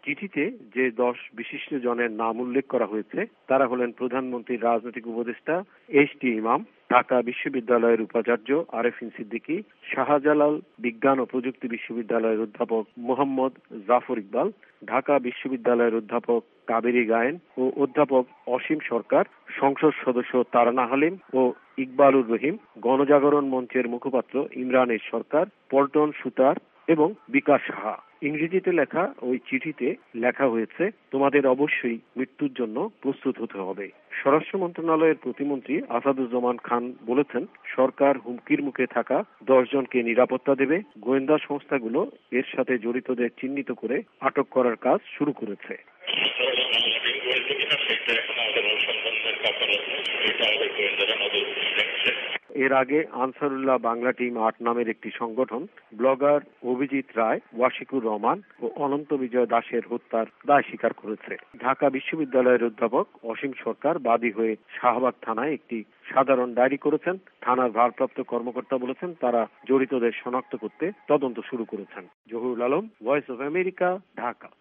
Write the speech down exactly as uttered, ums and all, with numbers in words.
চিঠিতে যে দশ বিশিষ্ট জনের নাম উল্লেখ করা হয়েছে তারা হলেন প্রধানমন্ত্রীর রাজনৈতিক উপদেষ্টা এইচ টি ইমাম, ঢাকা বিশ্ববিদ্যালয়ের উপাচার্য আরেফিন সিদ্দিকী, শাহজালাল বিজ্ঞান ও প্রযুক্তি বিশ্ববিদ্যালয়ের অধ্যাপক মোহাম্মদ জাফর ইকবাল, ঢাকা বিশ্ববিদ্যালয়ের অধ্যাপক কাবেরী গায়েন ও অধ্যাপক অসীম সরকার, সংসদ সদস্য তারানা হালিম ও ইকবালুর রহিম, গণজাগরণ মঞ্চের মুখপাত্র ইমরান এস সরকার, পল্টন সুতার এবং বিকাশ সাহা। ইংরেজিতে লেখা ওই চিঠিতে লেখা হয়েছে, তোমাদের অবশ্যই মৃত্যুর জন্য প্রস্তুত হতে হবে। স্বরাষ্ট্র মন্ত্রণালয়ের প্রতিমন্ত্রী আসাদুজ্জামান খান বলেছেন, সরকার হুমকির মুখে থাকা দশ জনকে নিরাপত্তা দেবে। গোয়েন্দা সংস্থাগুলো এর সাথে জড়িতদের চিহ্নিত করে আটক করার কাজ শুরু করেছে। এর আগে আনসারুল্লাহ বাংলা টিম আট নামের একটি সংগঠন ব্লগার অভিজিৎ রায়, ওয়াশিকুর রহমান ও অনন্ত বিজয় দাশের হত্যার দায় স্বীকার করেছে। ঢাকা বিশ্ববিদ্যালয়ের অধ্যাপক অসীম সরকার বাদী হয়ে শাহবাগ থানায় একটি সাধারণ ডায়েরি করেছেন। থানার ভারপ্রাপ্ত কর্মকর্তা বলেছেন, তারা জড়িতদের শনাক্ত করতে তদন্ত শুরু করেছেন। Zahurul Alam, Voice of America, Dhaka.